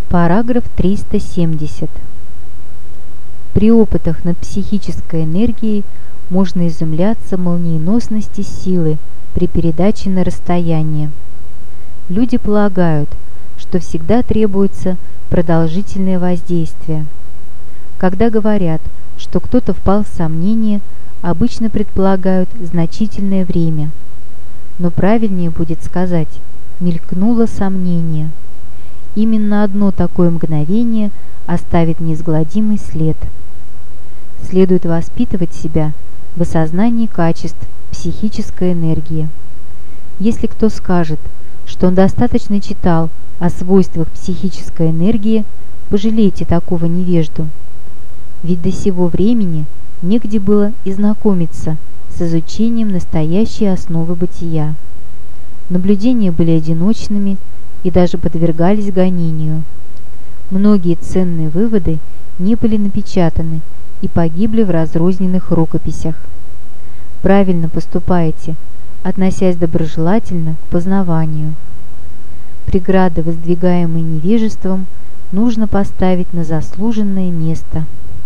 Параграф 370. При опытах над психической энергией можно изумляться молниеносности силы при передаче на расстояние. Люди полагают, что всегда требуется продолжительное воздействие. Когда говорят, что кто-то впал в сомнение, обычно предполагают значительное время. Но правильнее будет сказать «мелькнуло сомнение». Именно одно такое мгновение оставит неизгладимый след. Следует воспитывать себя в осознании качеств психической энергии. Если кто скажет, что он достаточно читал о свойствах психической энергии, пожалейте такого невежду. Ведь до сего времени негде было и знакомиться с изучением настоящей основы бытия. Наблюдения были одиночными и даже подвергались гонению. Многие ценные выводы не были напечатаны и погибли в разрозненных рукописях. Правильно поступаете, относясь доброжелательно к познаванию. Преграды, воздвигаемые невежеством, нужно поставить на заслуженное место.